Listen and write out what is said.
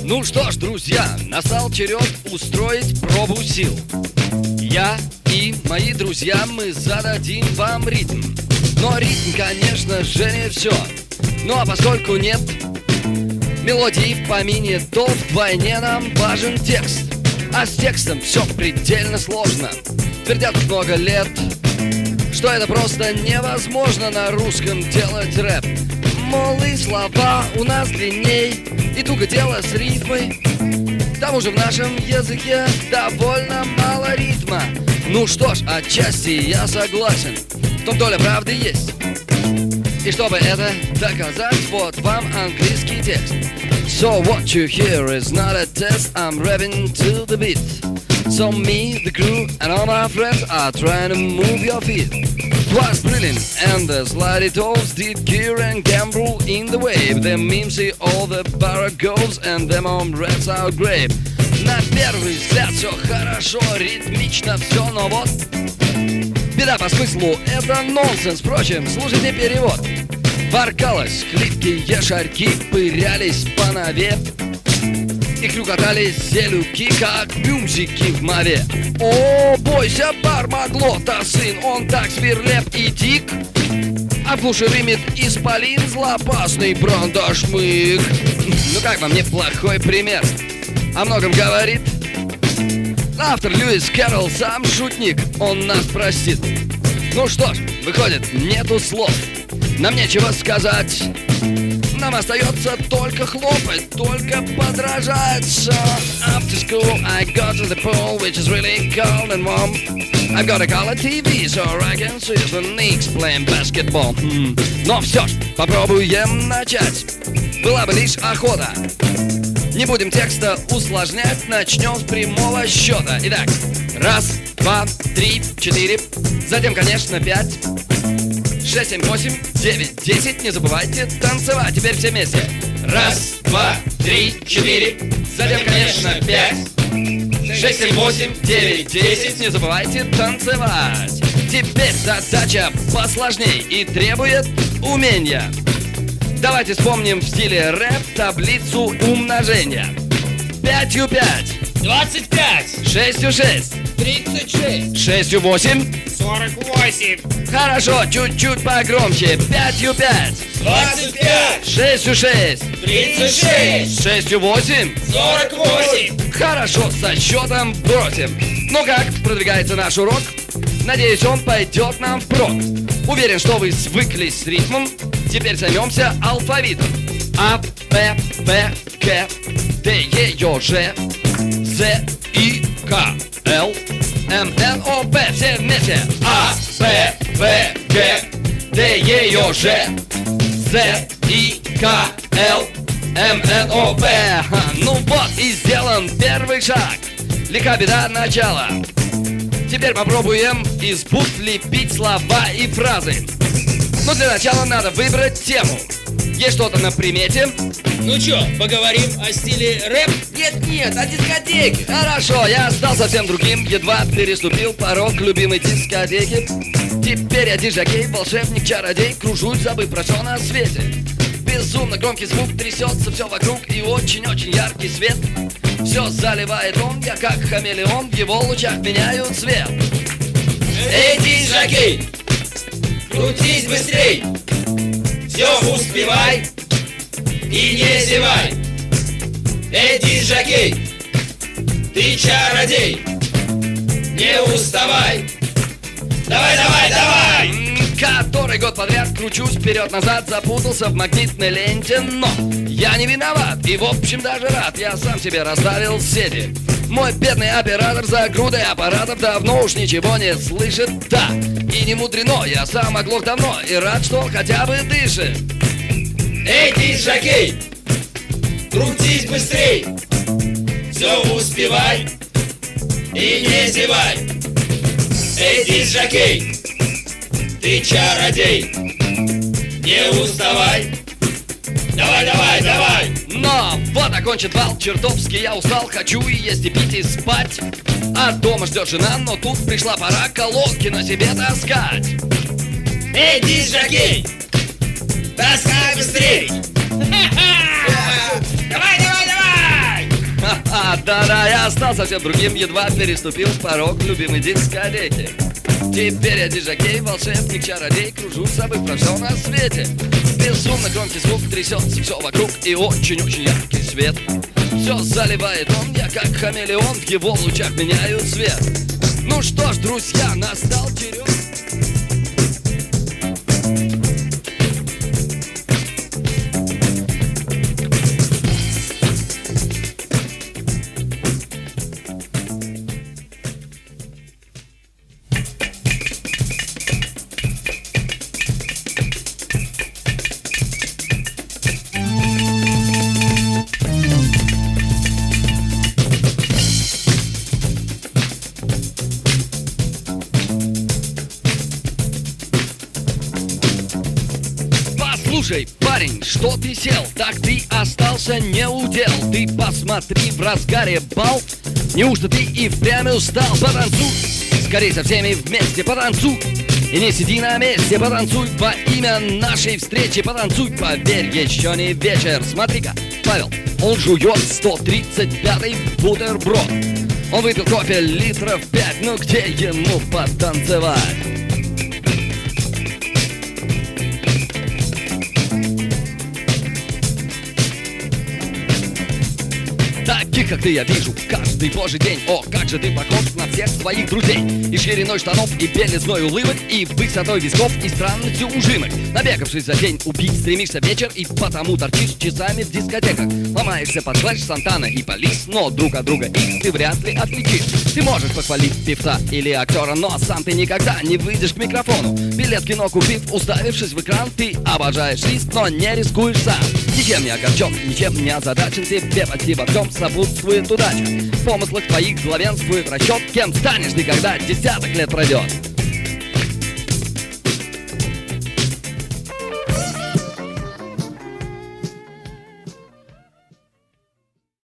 Ну что ж, друзья, настал черед устроить пробу сил. Я и мои друзья, мы зададим вам ритм. Но ритм, конечно же, не все. Ну а поскольку нет мелодии в помине, то вдвойне нам важен текст. А с текстом все предельно сложно. Твердят тут много лет, что это просто невозможно на русском делать рэп. Мол, и слова у нас длинней, и туго дело с рифмой. К тому же в нашем языке довольно мало ритма. Ну что ж, отчасти я согласен, в том доля правды есть. И чтобы это доказать, вот вам английский текст. So what you hear is not a test, I'm rapping to the beat. So me, the crew, and all my friends are trying to move your feet. Twas brilliant, and the slidey toes did gear and gamble in the wave. Them memes see all the barracos, and them on rats are great. На первый взгляд все хорошо, ритмично все, но вот беда по смыслу, это нонсенс. Впрочем, слушайте перевод. Воркалось, хлипкие шарьки пырялись по нове и клюкотали селюки, как бюмзики в мове. О, бойся, Бармаглота, сын, он так свирлеп и дик. А в глуши рымит исполин, злопасный брандашмык. Ну как вам неплохой пример? О многом говорит. Автор Льюис Кэрролл сам шутник, он нас простит. Ну что ж, выходит, нету слов, нам нечего сказать. Нам остается только хлопать, только подражать. So after school I go to the pool, which is really cold and warm. I've got a color TV, so I can see the Knicks playing basketball. Но все ж, попробуем начать. Была бы лишь охота. Не будем текста усложнять, начнем с прямого счета. Итак, 1, 2, 3, 4, затем, конечно, 5, 6, 7, 8, 9, 10. Не забывайте танцевать. Теперь все вместе. 1, 2, 3, 4, затем, конечно, 5, 6, 7, 8, 9, 10. Не забывайте танцевать. Теперь задача посложней и требует умения. Давайте вспомним в стиле рэп таблицу умножения. 5 5, 25, 6 6, 36, 6 8. 48, Хорошо, чуть-чуть погромче. 5 5, 25, 6 6, 36, 6 8. 48. Хорошо, со счетом бросим. Ну как, продвигается наш урок? Надеюсь, он пойдет нам впрок. Уверен, что вы свыклись с ритмом. Теперь займемся алфавитом. А, П, П, К, Д, Е, Ё, Ж, З, И, К, Л, М, Н, О, П. Все вместе. А, П, П, Г, Д, Е, Ё, Ж, З, И, К, Л, М, Н, О, П. Ну вот и сделан первый шаг. Лиха беда начала. Теперь попробуем из букв лепить слова и фразы. Но для начала надо выбрать тему. Есть что-то на примете? Ну чё, поговорим о стиле рэп? Нет, о дискотеке. Хорошо, я стал совсем другим. Едва переступил порог любимой дискотеки. Теперь я диджакей, волшебник, чародей. Кружусь, забыв про все на свете. Безумно громкий звук, трясется все вокруг. И очень-очень яркий свет. Все заливает он, я как хамелеон. В его лучах меняю цвет. Эй, диджакей, крутись быстрей, все успевай и не зевай. Эй, диджакей, ты чародей, не уставай. Давай, давай, давай! Который год подряд кручусь вперед-назад, запутался в магнитной ленте, но я не виноват и в общем даже рад. Я сам себе расставил сети. Мой бедный оператор за грудой аппаратов давно уж ничего не слышит, да. И не мудрено, я сам оглох давно и рад, что он хотя бы дышит. Эй, диджакей, крутись быстрей, все успевай и не зевай. Эй, диджакей, ты чародей, не уставай. Давай, давай, давай! Но вот окончен бал, чертовски я устал. Хочу и есть, и пить, и спать. А дома ждет жена, но тут пришла пора колонки на себе таскать. Эй, диджакей, таскай быстрей! Давай, давай, давай! Да-да, я стал совсем другим, едва переступил порог любимой дискотеки. Теперь я диджакей, волшебник, чародей, кружусь, забыв про все на свете. Безумно громкий звук, трясется все вокруг и очень-очень яркий свет. Все заливает он, я как хамелеон, в его лучах меняю цвет. Ну что ж, друзья, настал черед. Слушай, парень, что ты сел? Так ты остался не удел. Ты посмотри, в разгаре бал. Неужто ты и впрямь устал? Потанцуй, скорей со всеми вместе потанцуй. И не сиди на месте, потанцуй во имя нашей встречи. Потанцуй, поверь, еще не вечер. Смотри-ка, Павел, он жует 135-й бутерброд. Он выпил кофе литров 5, ну где ему потанцевать? Таких, как ты, я вижу каждый божий день. О, как же ты похож на всех своих друзей. И шириной штанов, и белизной улыбок, и высотой висков, и странностью ужимок. Набегавшись за день, убить стремишься вечер, и потому торчишь часами в дискотеках. Ломаешься под флэш, Сантана и Полис, но друг от друга их ты вряд ли отличишь. Ты можешь похвалить певца или актера, но сам ты никогда не выйдешь к микрофону. Билет в кино купив, уставившись в экран, ты обожаешь лист, но не рискуешь сам. Ничем не огорчен, ничем не озадачен, тебе почти во всем сопутствует удача. В помыслах твоих главенствует расчет, кем станешь ты, когда десяток лет пройдет.